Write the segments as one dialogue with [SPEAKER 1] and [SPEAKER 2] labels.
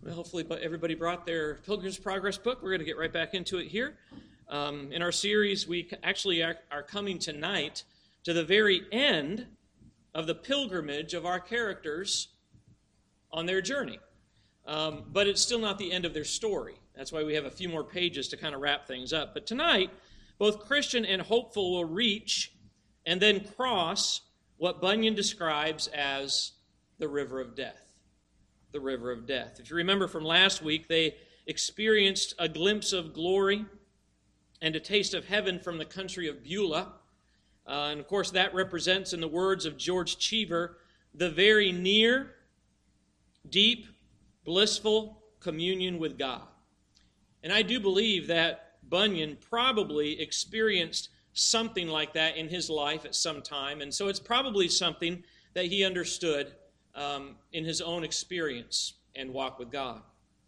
[SPEAKER 1] Well, hopefully everybody brought their Pilgrim's Progress book. We're going to get right back into it here. In our series, we actually are coming tonight to the very end of the pilgrimage of our characters on their journey. But it's still not the end of their story. That's why we have a few more pages to kind of wrap things up. But tonight, both Christian and hopeful will reach and then cross what Bunyan describes as the river of death. The river of death. If you remember from last week, they experienced a glimpse of glory and a taste of heaven from the country of Beulah. And of course, that represents, in the words of George Cheever, the very near, deep, blissful communion with God. And I do believe that Bunyan probably experienced something like that in his life at some time. And so it's probably something that he understood in his own experience and walk with God.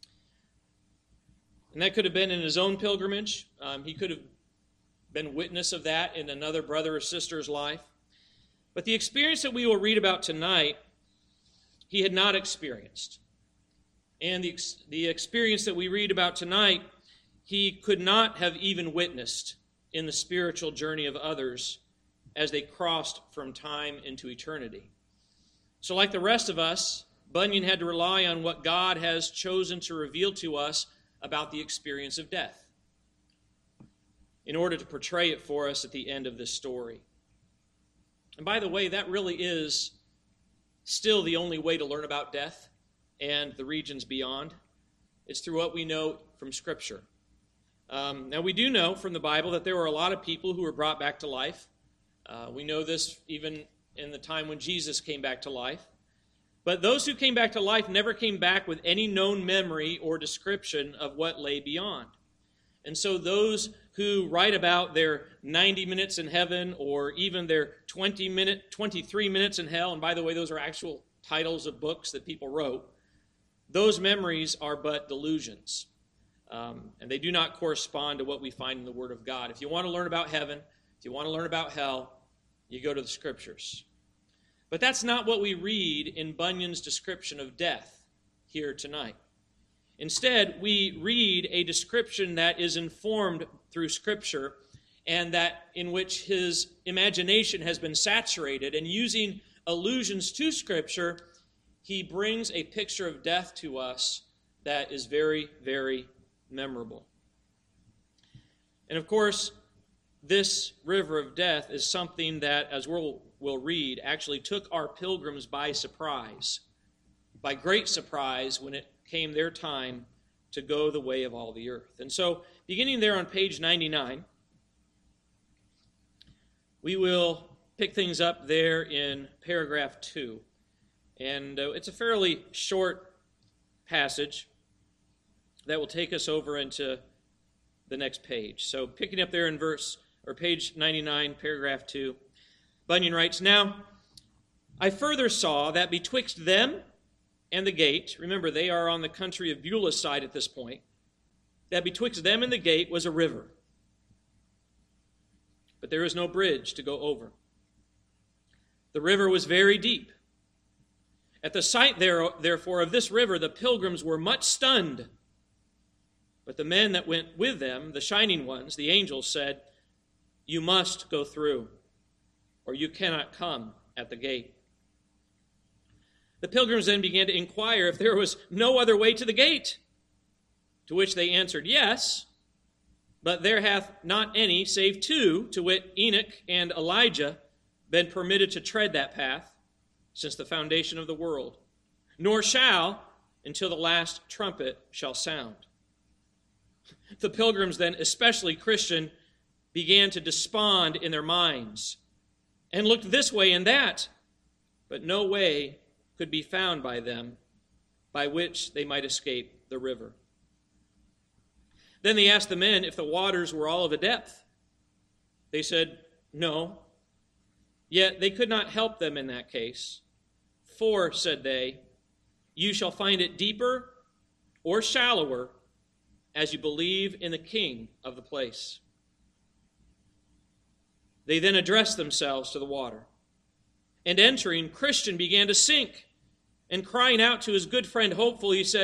[SPEAKER 1] And that could have been in his own pilgrimage. He could have been witness of that in another brother or sister's life. But the experience that we will read about tonight, he had not experienced. And the experience that we read about tonight, he could not have even witnessed in the spiritual journey of others as they crossed from time into eternity. So like the rest of us, Bunyan had to rely on what God has chosen to reveal to us about the experience of death in order to portray it for us at the end of this story. And by the way, that really is still the only way to learn about death and the regions beyond. It's through what we know from Scripture. Now, we do know from the Bible that there were a lot of people who were brought back to life. We know this even in the time when Jesus came back to life. But those who came back to life never came back with any known memory or description of what lay beyond. And so those who write about their 90 minutes in heaven or even their 23 minutes in hell, and by the way, those are actual titles of books that people wrote, those memories are but delusions. And they do not correspond to what we find in the Word of God. If you want to learn about heaven, if you want to learn about hell, you go to the Scriptures. But that's not what we read in Bunyan's description of death here tonight. Instead, we read a description that is informed through Scripture and that in which his imagination has been saturated. And using allusions to Scripture, he brings a picture of death to us that is very, very memorable. And of course, this river of death is something that, as we'll read, actually took our pilgrims by surprise, by great surprise when it came their time to go the way of all the earth. And so, beginning there on page 99, we will pick things up there in paragraph 2. And it's a fairly short passage that will take us over into the next page. So picking up there in page 99, paragraph 2, Bunyan writes, "Now, I further saw that betwixt them and the gate," remember they are on the country of Beulah's side at this point, "that betwixt them and the gate was a river. But there is no bridge to go over. The river was very deep. At the sight, therefore, of this river, the pilgrims were much stunned. But the men that went with them, the shining ones, the angels, said, 'You must go through, or you cannot come at the gate.' The pilgrims then began to inquire if there was no other way to the gate. To which they answered, 'Yes, but there hath not any, save two, to wit, Enoch and Elijah, been permitted to tread that path since the foundation of the world, nor shall until the last trumpet shall sound.' The pilgrims then, especially Christian, began to despond in their minds and looked this way and that, but no way could be found by them by which they might escape the river. Then they asked the men if the waters were all of a depth. They said, 'No.' Yet they could not help them in that case. 'For,' said they, 'you shall find it deeper or shallower as you believe in the king of the place.' They then addressed themselves to the water. And entering, Christian began to sink. And crying out to his good friend Hopeful, he said,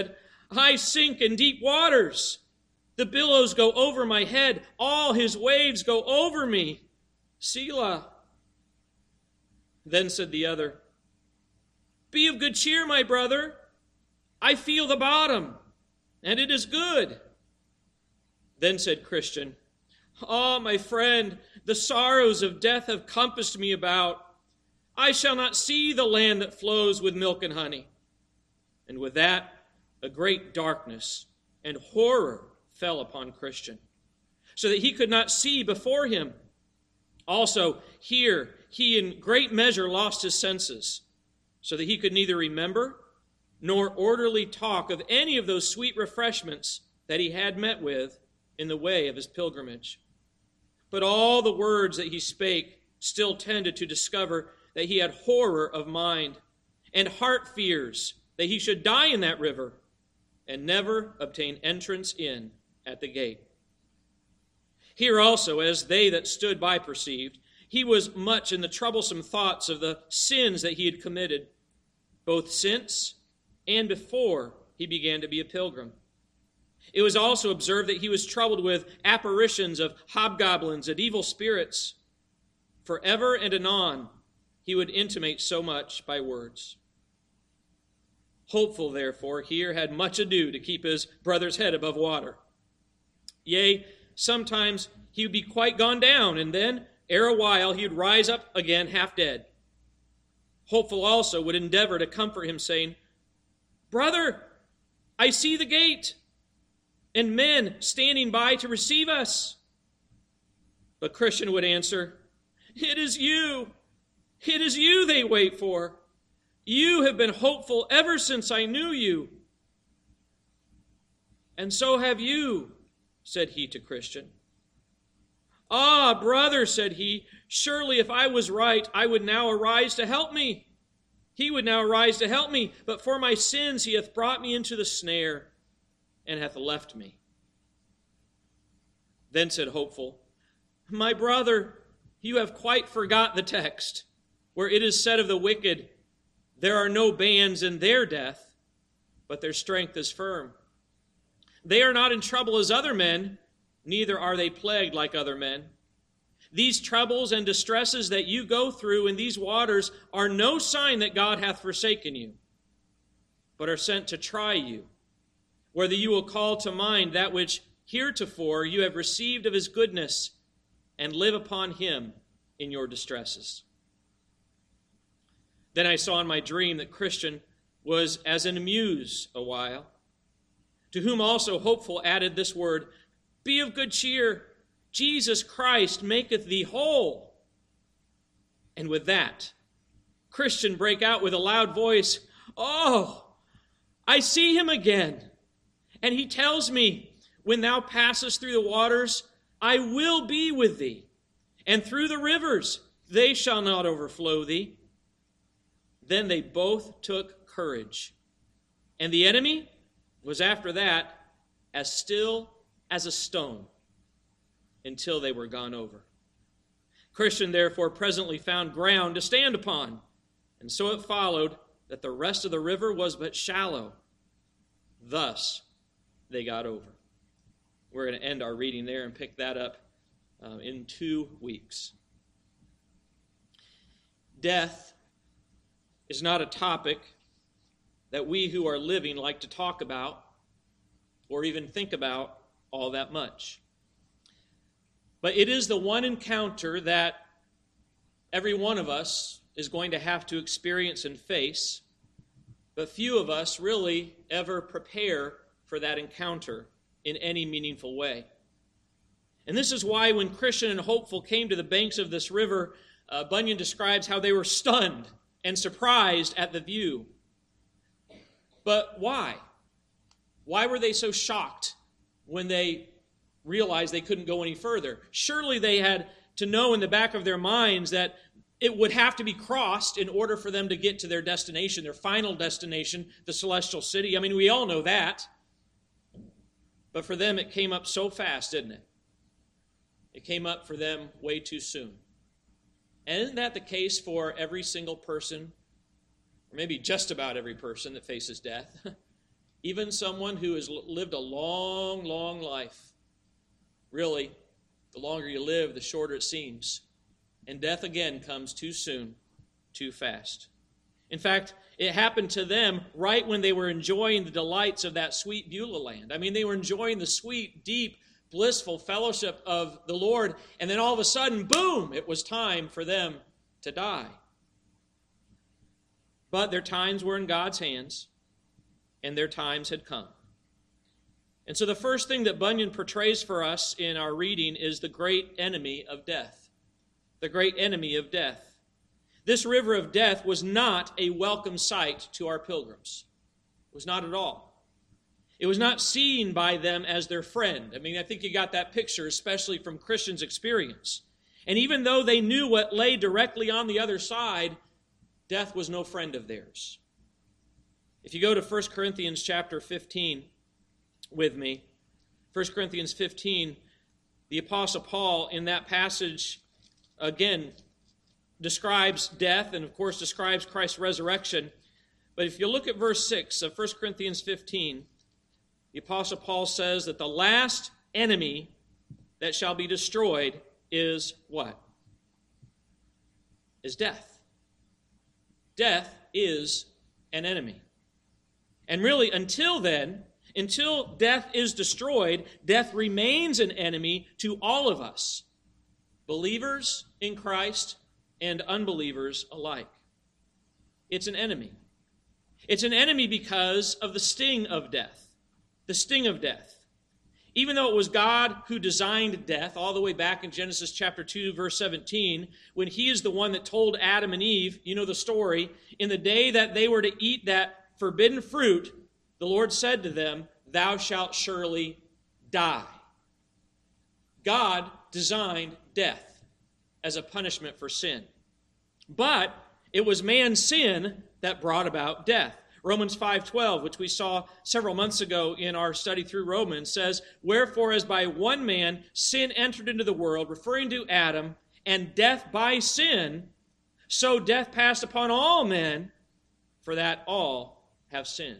[SPEAKER 1] I sink in deep waters. The billows go over my head. All his waves go over me. Selah. Then said the other, Be of good cheer, my brother. I feel the bottom, and it is good. Then said Christian, Ah, my friend, the sorrows of death have compassed me about. I shall not see the land that flows with milk and honey. And with that, a great darkness and horror fell upon Christian, so that he could not see before him. Also, here he in great measure lost his senses, so that he could neither remember nor orderly talk of any of those sweet refreshments that he had met with in the way of his pilgrimage. But all the words that he spake still tended to discover that he had horror of mind and heart fears that he should die in that river and never obtain entrance in at the gate. Here also, as they that stood by perceived, he was much in the troublesome thoughts of the sins that he had committed, both since and before he began to be a pilgrim. It was also observed that he was troubled with apparitions of hobgoblins and evil spirits. For ever and anon he would intimate so much by words. Hopeful, therefore, here had much ado to keep his brother's head above water. Yea, sometimes he would be quite gone down, and then, ere a while, he would rise up again half dead. Hopeful also would endeavor to comfort him, saying, Brother, I see the gate, and men standing by to receive us. But Christian would answer, It is you they wait for. You have been hopeful ever since I knew you. And so have you, said he to Christian. Ah, brother, said he, surely if I was right, I would now arise to help me. He would now arise to help me, but for my sins he hath brought me into the snare and hath left me. Then said Hopeful, My brother, you have quite forgot the text, where it is said of the wicked, There are no bands in their death, but their strength is firm. They are not in trouble as other men, neither are they plagued like other men. These troubles and distresses that you go through in these waters are no sign that God hath forsaken you, but are sent to try you, whether you will call to mind that which heretofore you have received of his goodness, and live upon him in your distresses. Then I saw in my dream that Christian was as in a muse a while, to whom also Hopeful added this word, Be of good cheer, Jesus Christ maketh thee whole. And with that, Christian brake out with a loud voice, Oh, I see him again. And he tells me, When thou passest through the waters, I will be with thee. And through the rivers, they shall not overflow thee. Then they both took courage. And the enemy was after that as still as a stone until they were gone over. Christian therefore presently found ground to stand upon, and so it followed that the rest of the river was but shallow. Thus they got over. We're going to end our reading there and pick that up in 2 weeks. Death is not a topic that we who are living like to talk about or even think about all that much. But it is the one encounter that every one of us is going to have to experience and face, but few of us really ever prepare for that encounter in any meaningful way. And this is why when Christian and Hopeful came to the banks of this river, Bunyan describes how they were stunned and surprised at the view. But why? Why were they so shocked when they realized they couldn't go any further? Surely they had to know in the back of their minds that it would have to be crossed in order for them to get to their destination, their final destination, the celestial city. I mean, we all know that. But for them, it came up so fast, didn't it? It came up for them way too soon. And isn't that the case for every single person, or maybe just about every person that faces death? Even someone who has lived a long, long life. Really, the longer you live, the shorter it seems. And death again comes too soon, too fast. In fact, it happened to them right when they were enjoying the delights of that sweet Beulah land. I mean, they were enjoying the sweet, deep, blissful fellowship of the Lord, and then all of a sudden, boom, it was time for them to die. But their times were in God's hands, and their times had come. And so the first thing that Bunyan portrays for us in our reading is the great enemy of death. The great enemy of death. This river of death was not a welcome sight to our pilgrims. It was not at all. It was not seen by them as their friend. I mean, I think you got that picture, especially from Christians' experience. And even though they knew what lay directly on the other side, death was no friend of theirs. If you go to 1 Corinthians chapter 15 with me, 1 Corinthians 15, the Apostle Paul in that passage, again, describes death and, of course, describes Christ's resurrection. But if you look at verse 6 of 1 Corinthians 15, the Apostle Paul says that the last enemy that shall be destroyed is what? Is death. Death is an enemy. And really, until then, until death is destroyed, death remains an enemy to all of us, believers in Christ and unbelievers alike. It's an enemy. It's an enemy because of the sting of death. The sting of death. Even though it was God who designed death, all the way back in Genesis chapter 2, verse 17, when he is the one that told Adam and Eve, you know the story, in the day that they were to eat that forbidden fruit, the Lord said to them, "Thou shalt surely die." God designed death as a punishment for sin. But it was man's sin that brought about death. Romans 5:12, which we saw several months ago in our study through Romans, says, "Wherefore as by one man sin entered into the world," referring to Adam, "and death by sin, so death passed upon all men, for that all have sinned."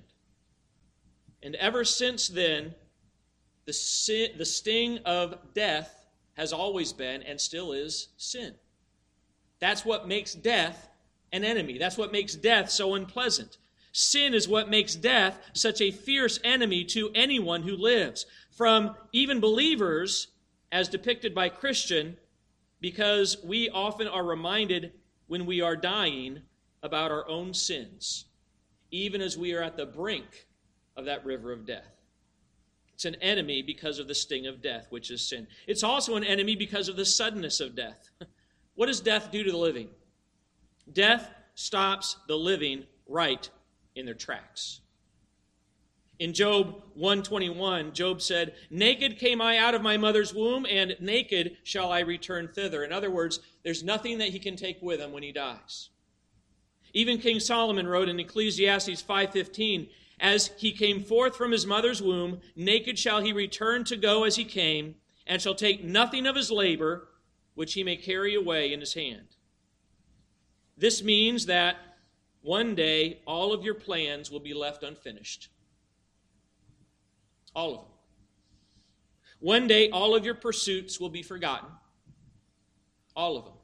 [SPEAKER 1] And ever since then, the sting of death has always been and still is sin. That's what makes death an enemy. That's what makes death so unpleasant. Sin is what makes death such a fierce enemy to anyone who lives, from even believers, as depicted by Christian, because we often are reminded when we are dying about our own sins, even as we are at the brink of that river of death. It's an enemy because of the sting of death, which is sin. It's also an enemy because of the suddenness of death. What does death do to the living? Death stops the living right in their tracks. In Job 1:21, Job said, "Naked came I out of my mother's womb, and naked shall I return thither." In other words, there's nothing that he can take with him when he dies. Even King Solomon wrote in Ecclesiastes 5:15, "As he came forth from his mother's womb, naked shall he return to go as he came, and shall take nothing of his labor, which he may carry away in his hand." This means that one day all of your plans will be left unfinished. All of them. One day all of your pursuits will be forgotten. All of them.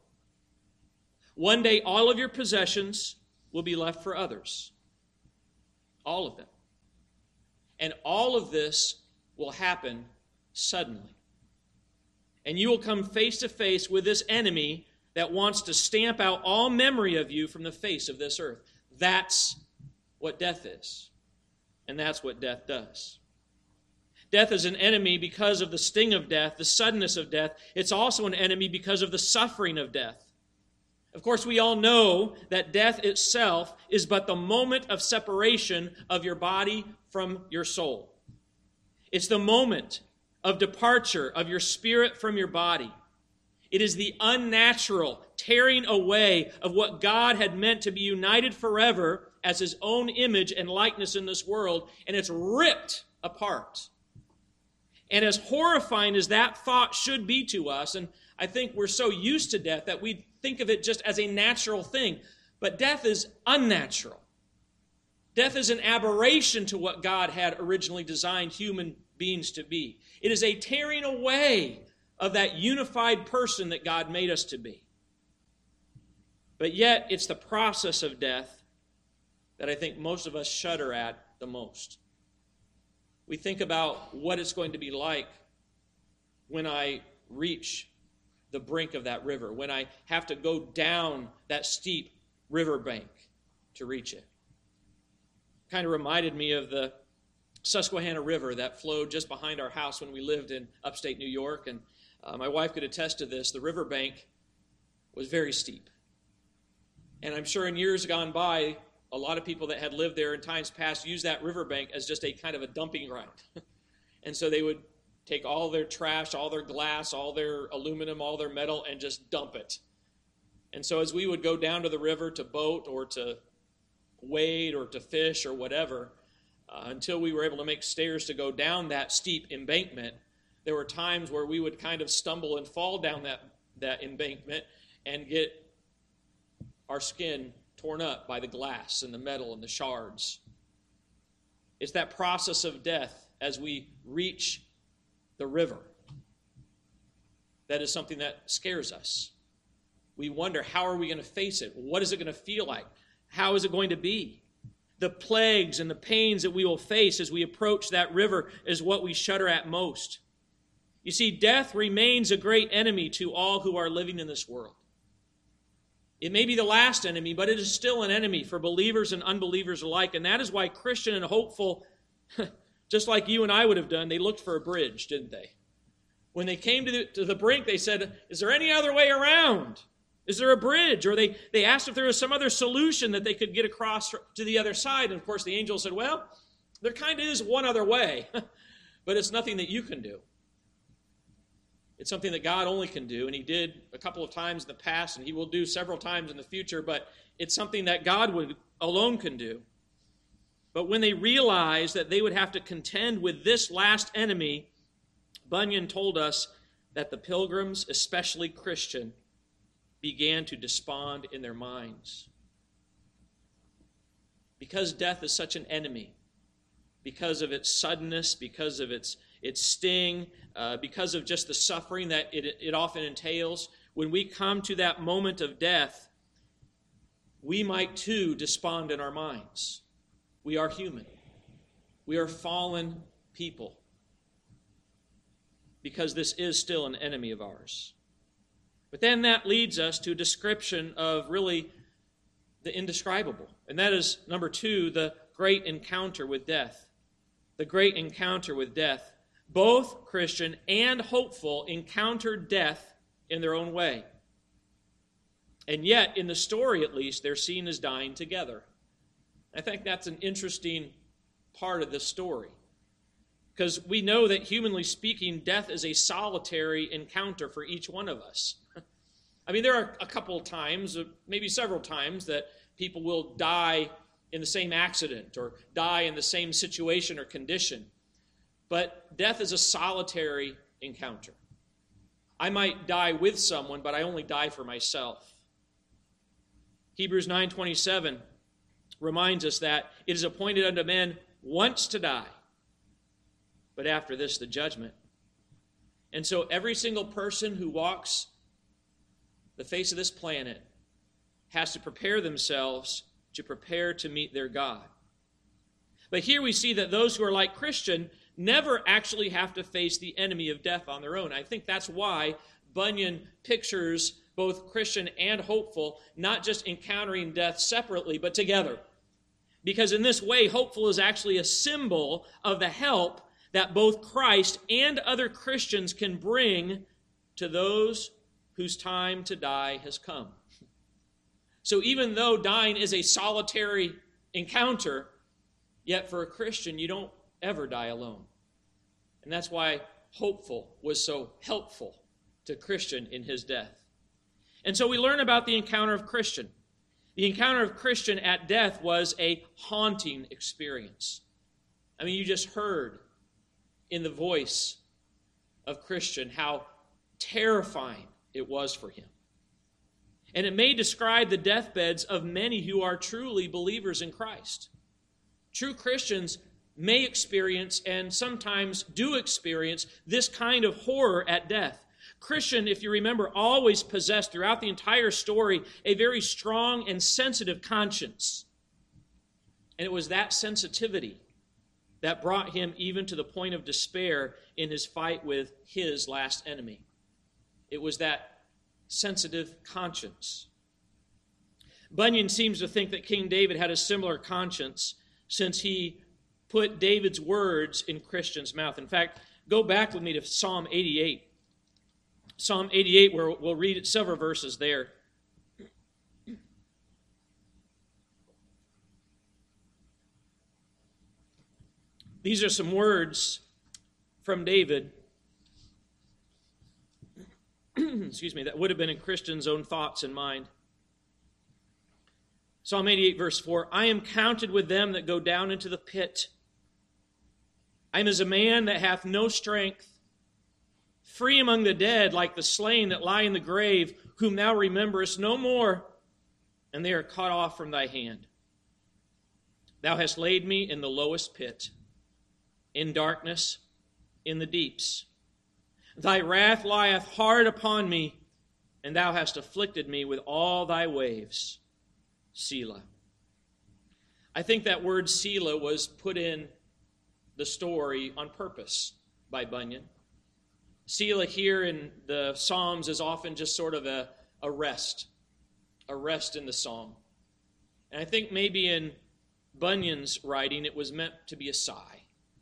[SPEAKER 1] One day all of your possessions will be left for others. All of them. And all of this will happen suddenly. And you will come face to face with this enemy that wants to stamp out all memory of you from the face of this earth. That's what death is. And that's what death does. Death is an enemy because of the sting of death, the suddenness of death. It's also an enemy because of the suffering of death. Of course, we all know that death itself is but the moment of separation of your body from your soul. It's the moment of departure of your spirit from your body. It is the unnatural tearing away of what God had meant to be united forever as his own image and likeness in this world, and it's ripped apart. And as horrifying as that thought should be to us, and I think we're so used to death that we think of it just as a natural thing, but death is unnatural. Death is an aberration to what God had originally designed human beings to be. It is a tearing away of that unified person that God made us to be. But yet, it's the process of death that I think most of us shudder at the most. We think about what it's going to be like when I reach the brink of that river, when I have to go down that steep riverbank to reach it. Kind of reminded me of the Susquehanna River that flowed just behind our house when we lived in upstate New York. And my wife could attest to this. The riverbank was very steep. And I'm sure in years gone by, a lot of people that had lived there in times past used that riverbank as just a kind of a dumping ground. And so they would take all their trash, all their glass, all their aluminum, all their metal, and just dump it. And so as we would go down to the river to boat or to wade or to fish or whatever, until we were able to make stairs to go down that steep embankment, there were times where we would kind of stumble and fall down that embankment and get our skin torn up by the glass and the metal and the shards. It's that process of death as we reach the river that is something that scares us. We wonder, how are we going to face it? What is it going to feel like? How is it going to be? The plagues and the pains that we will face as we approach that river is what we shudder at most. You see, death remains a great enemy to all who are living in this world. It may be the last enemy, but it is still an enemy for believers and unbelievers alike. And that is why Christian and hopeful, just like you and I would have done, they looked for a bridge, didn't they? When they came to the brink, they said, is there any other way around? Is there a bridge? Or they asked if there was some other solution that they could get across to the other side. And of course, the angel said, well, there kind of is one other way, but it's nothing that you can do. It's something that God only can do, and he did a couple of times in the past, and he will do several times in the future, but it's something that God alone can do. But when they realized that they would have to contend with this last enemy, Bunyan told us that the pilgrims, especially Christian, began to despond in their minds. Because death is such an enemy, because of its suddenness, because of its sting, because of just the suffering that it often entails, when we come to that moment of death, we might too despond in our minds. We are human. We are fallen people. Because this is still an enemy of ours. But then that leads us to a description of really the indescribable. And that is, number 2, the great encounter with death. The great encounter with death. Both Christian and hopeful encountered death in their own way. And yet, in the story at least, they're seen as dying together. I think that's an interesting part of this story. Because we know that, humanly speaking, death is a solitary encounter for each one of us. I mean, there are a couple of times, maybe several times, that people will die in the same accident or die in the same situation or condition. But death is a solitary encounter. I might die with someone, but I only die for myself. Hebrews 9:27 reminds us that it is appointed unto men once to die, but after this the judgment. And so every single person who walks the face of this planet has to prepare themselves to prepare to meet their God. But here we see that those who are like Christian never actually have to face the enemy of death on their own. I think that's why Bunyan pictures both Christian and hopeful not just encountering death separately, but together. Because in this way, hopeful is actually a symbol of the help that both Christ and other Christians can bring to those whose time to die has come. So even though dying is a solitary encounter, yet for a Christian, you don't ever die alone. And that's why hopeful was so helpful to Christian in his death. And so we learn about the encounter of Christian. The encounter of Christian at death was a haunting experience. I mean, you just heard in the voice of Christian how terrifying it was for him. And it may describe the deathbeds of many who are truly believers in Christ. True Christians may experience and sometimes do experience this kind of horror at death. Christian, if you remember, always possessed throughout the entire story a very strong and sensitive conscience. And it was that sensitivity that brought him even to the point of despair in his fight with his last enemy. It was that sensitive conscience. Bunyan seems to think that King David had a similar conscience since he put David's words in Christian's mouth. In fact, go back with me to Psalm 88. Psalm 88, where we'll read several verses there. These are some words from David, excuse me, that would have been in Christian's own thoughts and mind. Psalm 88, verse 4, I am counted with them that go down into the pit. I am as a man that hath no strength, free among the dead, like the slain that lie in the grave, whom thou rememberest no more, and they are cut off from thy hand. Thou hast laid me in the lowest pit, in darkness, in the deeps. Thy wrath lieth hard upon me, and thou hast afflicted me with all thy waves. Selah. I think that word Selah was put in the story on purpose by Bunyan. Selah here in the Psalms is often just sort of a rest in the psalm. And I think maybe in Bunyan's writing it was meant to be a sigh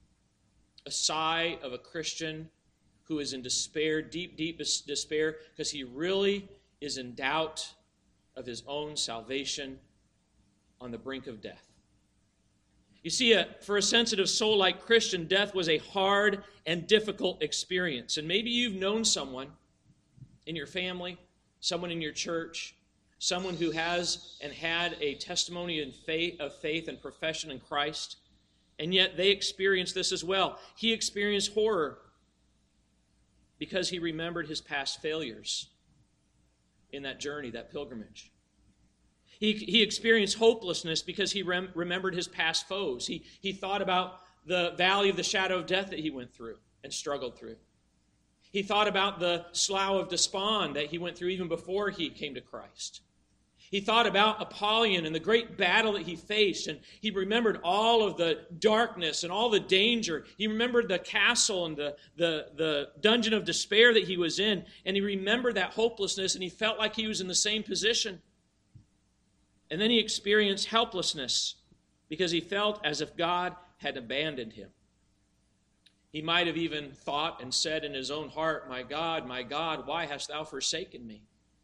[SPEAKER 1] of a Christian who is in despair, deep despair, because he really is in doubt of his own salvation on the brink of death. You see, for a sensitive soul like Christian, death was a hard and difficult experience. And maybe you've known someone in your family, someone in your church, someone who has and had a testimony of faith and profession in Christ, and yet they experienced this as well. He experienced horror because he remembered his past failures in that journey, that pilgrimage. He experienced hopelessness because he remembered his past foes. He thought about the valley of the shadow of death that he went through and struggled through. He thought about the slough of despond that he went through even before he came to Christ. He thought about Apollyon and the great battle that he faced, and he remembered all of the darkness and all the danger. He remembered the castle and the dungeon of despair that he was in, and he remembered that hopelessness, and he felt like he was in the same position. And then he experienced helplessness because he felt as if God had abandoned him. He might have even thought and said in his own heart, my God, why hast thou forsaken me?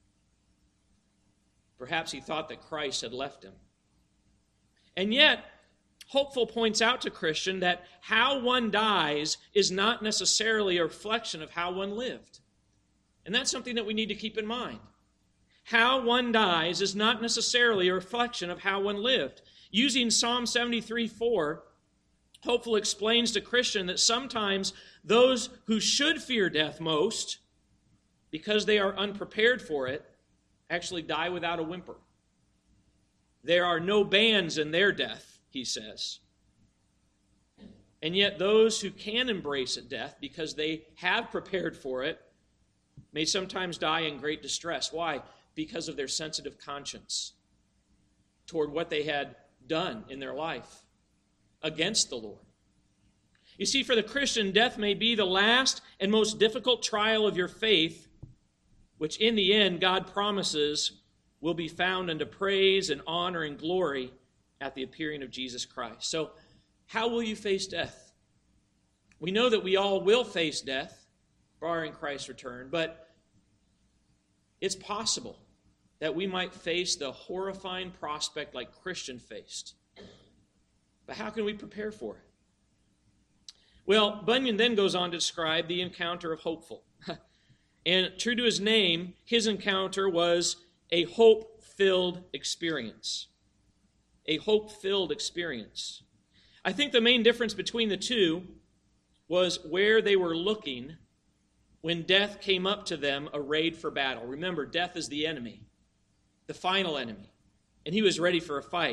[SPEAKER 1] Perhaps he thought that Christ had left him. And yet, Hopeful points out to Christian that how one dies is not necessarily a reflection of how one lived. And that's something that we need to keep in mind. How one dies is not necessarily a reflection of how one lived. Using Psalm 73:4, Hopeful explains to Christian that sometimes those who should fear death most, because they are unprepared for it, actually die without a whimper. There are no bands in their death, he says. And yet those who can embrace death because they have prepared for it may sometimes die in great distress. Why? Because of their sensitive conscience toward what they had done in their life against the Lord. You see, for the Christian, death may be the last and most difficult trial of your faith, which in the end God promises will be found unto praise and honor and glory at the appearing of Jesus Christ. So, how will you face death? We know that we all will face death, barring Christ's return, but it's possible that we might face the horrifying prospect like Christian faced. But how can we prepare for it? Well, Bunyan then goes on to describe the encounter of Hopeful. And true to his name, his encounter was a hope-filled experience. A hope-filled experience. I think the main difference between the two was where they were looking when death came up to them arrayed for battle. Remember, death is the enemy, the final enemy, and he was ready for a fight.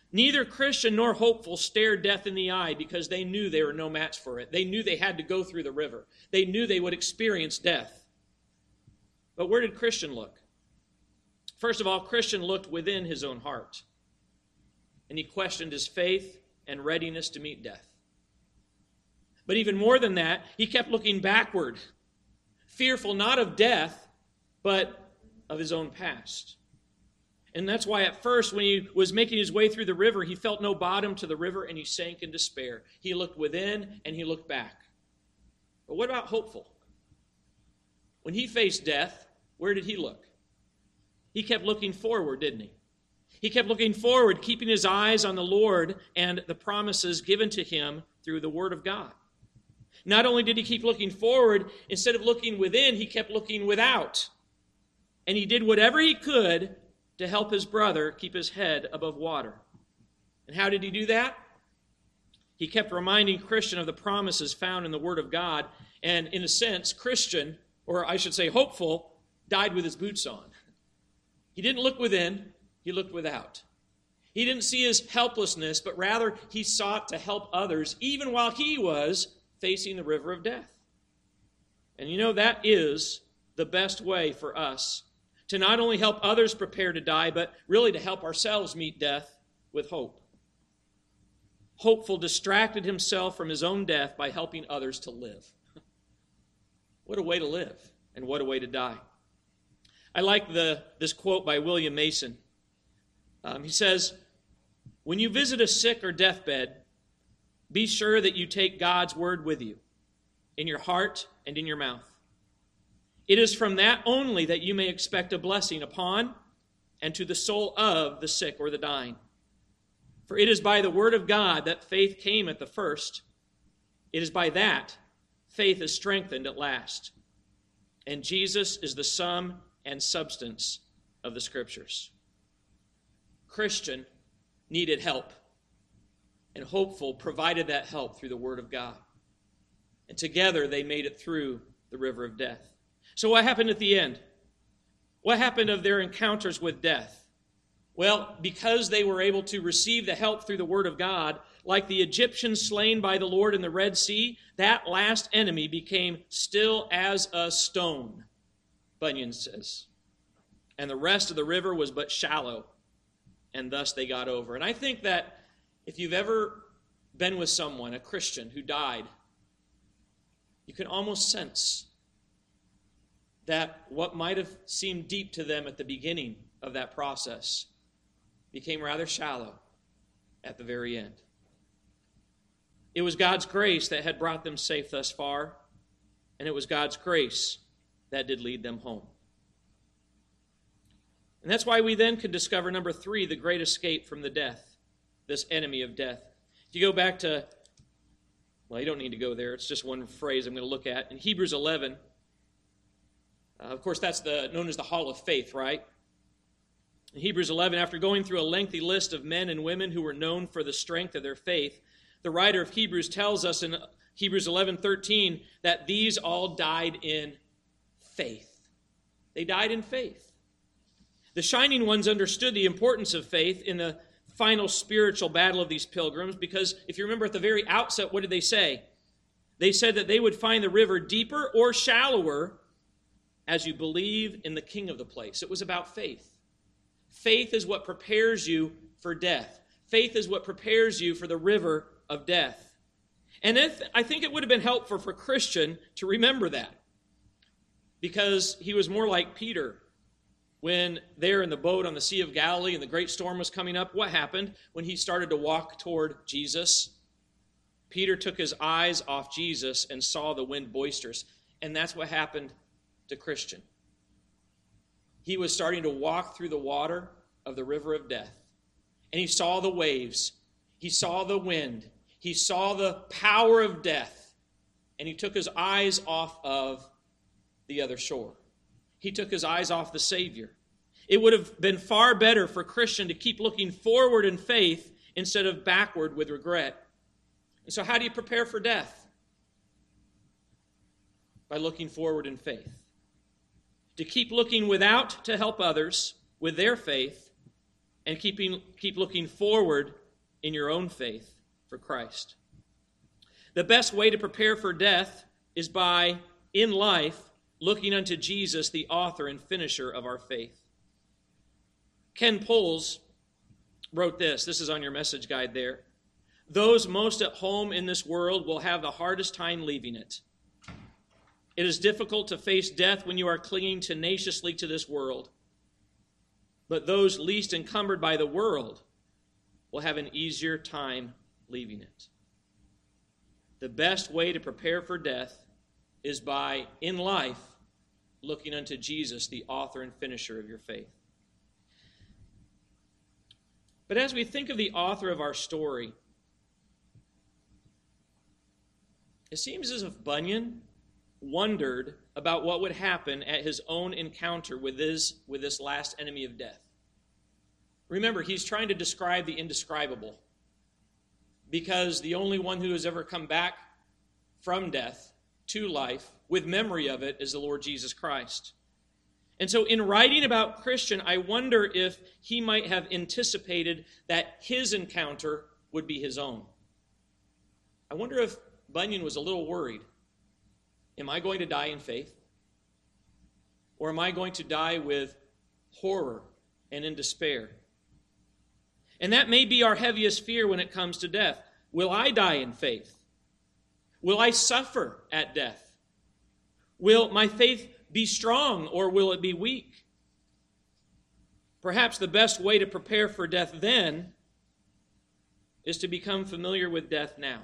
[SPEAKER 1] Neither Christian nor hopeful stared death in the eye because they knew they were no match for it. They knew they had to go through the river. They knew they would experience death. But where did Christian look? First of all, Christian looked within his own heart, and he questioned his faith and readiness to meet death. But even more than that, he kept looking backward, fearful not of death, but of his own past. And that's why at first, when he was making his way through the river, he felt no bottom to the river and he sank in despair. He looked within and he looked back. But what about hopeful? When he faced death, where did he look? He kept looking forward, didn't he? He kept looking forward, keeping his eyes on the Lord and the promises given to him through the Word of God. Not only did he keep looking forward, instead of looking within, he kept looking without. And he did whatever he could to help his brother keep his head above water. And how did he do that? He kept reminding Christian of the promises found in the Word of God. And in a sense, Christian, or I should say hopeful, died with his boots on. He didn't look within, he looked without. He didn't see his helplessness, but rather he sought to help others, even while he was facing the river of death. And you know, that is the best way for us to not only help others prepare to die, but really to help ourselves meet death with hope. Hopeful distracted himself from his own death by helping others to live. What a way to live, and what a way to die. I like this quote by William Mason. He says, "When you visit a sick or deathbed, be sure that you take God's word with you, in your heart and in your mouth. It is from that only that you may expect a blessing upon and to the soul of the sick or the dying. For it is by the word of God that faith came at the first. It is by that faith is strengthened at last. And Jesus is the sum and substance of the Scriptures." Christian needed help, and hopeful provided that help through the Word of God. And together they made it through the river of death. So what happened at the end? What happened of their encounters with death? Well, because they were able to receive the help through the Word of God, like the Egyptians slain by the Lord in the Red Sea, that last enemy became still as a stone, Bunyan says. And the rest of the river was but shallow, and thus they got over. And I think that if you've ever been with someone, a Christian, who died, you can almost sense that what might have seemed deep to them at the beginning of that process became rather shallow at the very end. It was God's grace that had brought them safe thus far, and it was God's grace that did lead them home. And that's why we then could discover, number 3, the great escape from the death, this enemy of death. If you go back to, well, you don't need to go there. It's just one phrase I'm going to look at. In Hebrews 11, of course, that's known as the Hall of Faith, right? In Hebrews 11, after going through a lengthy list of men and women who were known for the strength of their faith, the writer of Hebrews tells us in Hebrews 11:13 that these all died in faith. They died in faith. The shining ones understood the importance of faith in the final spiritual battle of these pilgrims, because if you remember at the very outset, what did they say? They said that they would find the river deeper or shallower as you believe in the King of the place. It was about faith. Faith is what prepares you for death. Faith is what prepares you for the river of death. And I think it would have been helpful for Christian to remember that, because he was more like Peter when there in the boat on the Sea of Galilee and the great storm was coming up. What happened when he started to walk toward Jesus? Peter took his eyes off Jesus and saw the wind boisterous. And that's what happened to Christian. He was starting to walk through the water of the river of death. And he saw the waves. He saw the wind. He saw the power of death. And he took his eyes off of the other shore. He took his eyes off the Savior. It would have been far better for Christian to keep looking forward in faith instead of backward with regret. And so how do you prepare for death? By looking forward in faith. To keep looking without to help others with their faith, and keep looking forward in your own faith for Christ. The best way to prepare for death is by, in life, looking unto Jesus, the author and finisher of our faith. Ken Poles wrote this. This is on your message guide there. Those most at home in this world will have the hardest time leaving it. It is difficult to face death when you are clinging tenaciously to this world. But those least encumbered by the world will have an easier time leaving it. The best way to prepare for death is by, in life, looking unto Jesus, the author and finisher of your faith. But as we think of the author of our story, it seems as if Bunyan wondered about what would happen at his own encounter with this last enemy of death. Remember, he's trying to describe the indescribable, because the only one who has ever come back from death to life with memory of it is the Lord Jesus Christ. And so in writing about Christian, I wonder if he might have anticipated that his encounter would be his own. I wonder if Bunyan was a little worried. Am I going to die in faith? Or am I going to die with horror and in despair? And that may be our heaviest fear when it comes to death. Will I die in faith? Will I suffer at death? Will my faith be strong, or will it be weak? Perhaps the best way to prepare for death then is to become familiar with death now.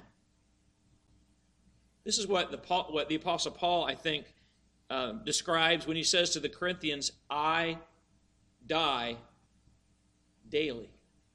[SPEAKER 1] This is what the Apostle Paul, I think, describes when he says to the Corinthians, I die daily.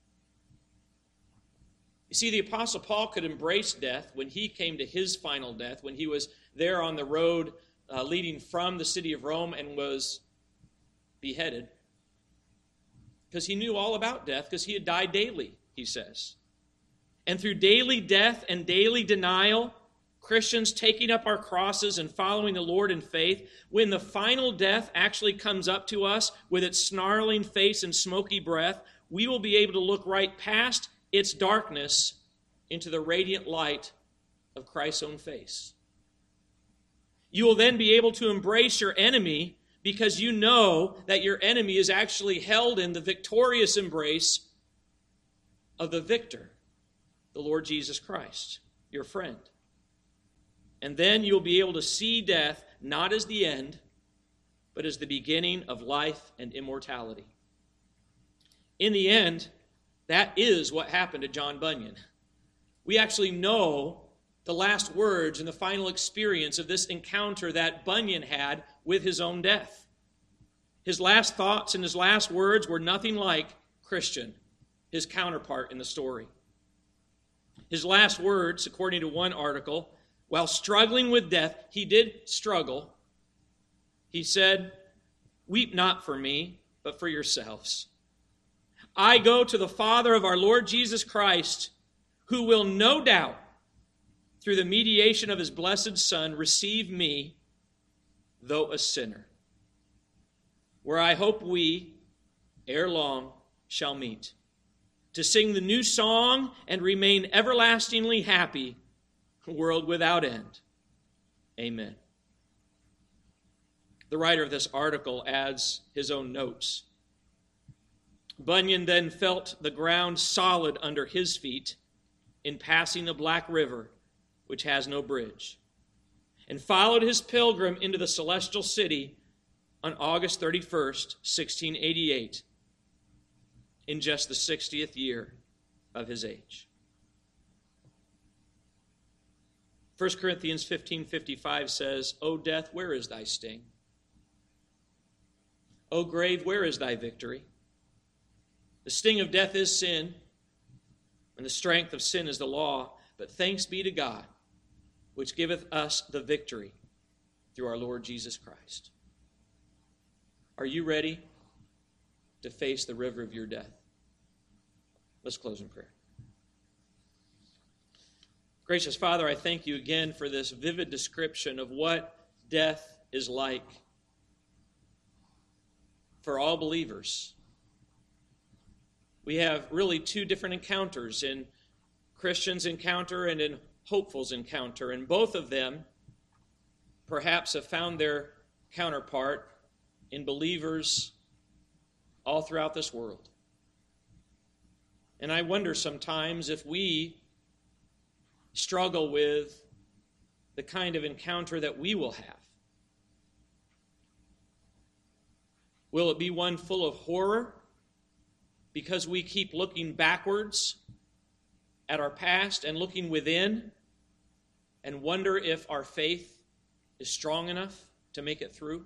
[SPEAKER 1] You see, the Apostle Paul could embrace death when he came to his final death, when he was there on the road leading from the city of Rome and was beheaded, because he knew all about death, because he had died daily, he says. And through daily death and daily denial, Christians taking up our crosses and following the Lord in faith, when the final death actually comes up to us with its snarling face and smoky breath, we will be able to look right past its darkness into the radiant light of Christ's own face. You will then be able to embrace your enemy, because you know that your enemy is actually held in the victorious embrace of the victor, the Lord Jesus Christ, your friend. And then you'll be able to see death not as the end, but as the beginning of life and immortality. In the end, that is what happened to John Bunyan. We actually know the last words and the final experience of this encounter that Bunyan had with his own death. His last thoughts and his last words were nothing like Christian, his counterpart in the story. His last words, according to one article, while struggling with death, he did struggle. He said, "Weep not for me, but for yourselves. I go to the Father of our Lord Jesus Christ, who will no doubt, through the mediation of his blessed Son, receive me, though a sinner, where I hope we, ere long, shall meet, to sing the new song and remain everlastingly happy, world without end. Amen." The writer of this article adds his own notes. Bunyan then felt the ground solid under his feet in passing the Black River, which has no bridge, and followed his pilgrim into the celestial city on August 31st, 1688, in just the 60th year of his age. 1 Corinthians 15:55 says, "O death, where is thy sting? O grave, where is thy victory? The sting of death is sin, and the strength of sin is the law. But thanks be to God, which giveth us the victory through our Lord Jesus Christ." Are you ready to face the river of your death? Let's close in prayer. Gracious Father, I thank you again for this vivid description of what death is like for all believers. We have really two different encounters, in Christians' encounter and in hopefuls' encounter, and both of them perhaps have found their counterpart in believers all throughout this world. And I wonder sometimes if we struggle with the kind of encounter that we will have. Will it be one full of horror because we keep looking backwards at our past and looking within and wonder if our faith is strong enough to make it through?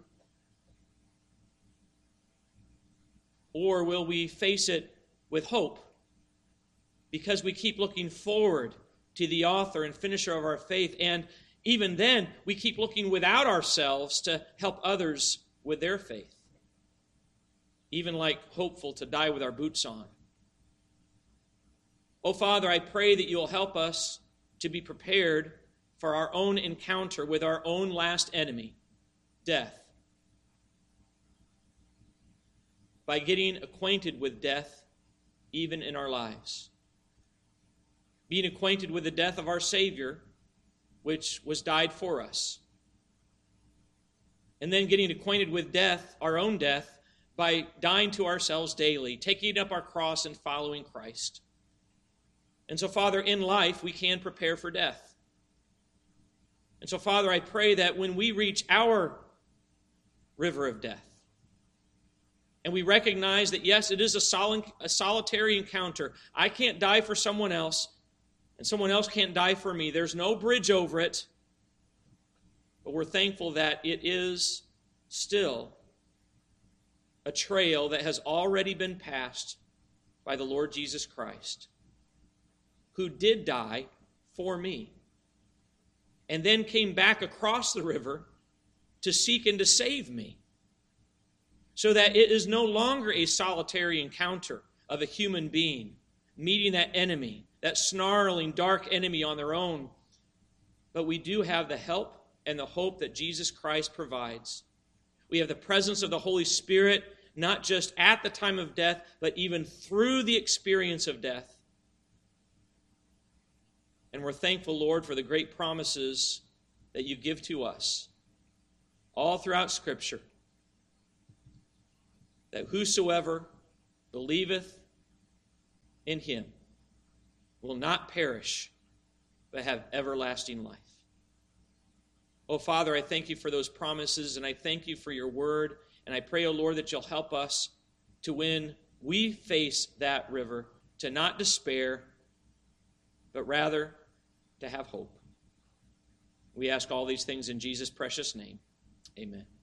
[SPEAKER 1] Or will we face it with hope because we keep looking forward to the author and finisher of our faith, and even then we keep looking without ourselves to help others with their faith? Even like hopeful to die with our boots on. Oh, Father, I pray that you'll help us to be prepared for our own encounter with our own last enemy, death, by getting acquainted with death even in our lives. Being acquainted with the death of our Savior, which was died for us. And then getting acquainted with death, our own death, by dying to ourselves daily, taking up our cross and following Christ. And so, Father, in life, we can prepare for death. And so, Father, I pray that when we reach our river of death, and we recognize that, yes, it is a solitary encounter. I can't die for someone else, and someone else can't die for me. There's no bridge over it. But we're thankful that it is still a trail that has already been passed by the Lord Jesus Christ, who did die for me, and then came back across the river to seek and to save me, so that it is no longer a solitary encounter of a human being meeting that enemy, that snarling, dark enemy on their own. But we do have the help and the hope that Jesus Christ provides. We have the presence of the Holy Spirit, not just at the time of death, but even through the experience of death. And we're thankful, Lord, for the great promises that you give to us all throughout Scripture, that whosoever believeth in him will not perish, but have everlasting life. Oh, Father, I thank you for those promises, and I thank you for your word. And I pray, O Lord, that you'll help us to, when we face that river, to not despair, but rather to have hope. We ask all these things in Jesus' precious name. Amen.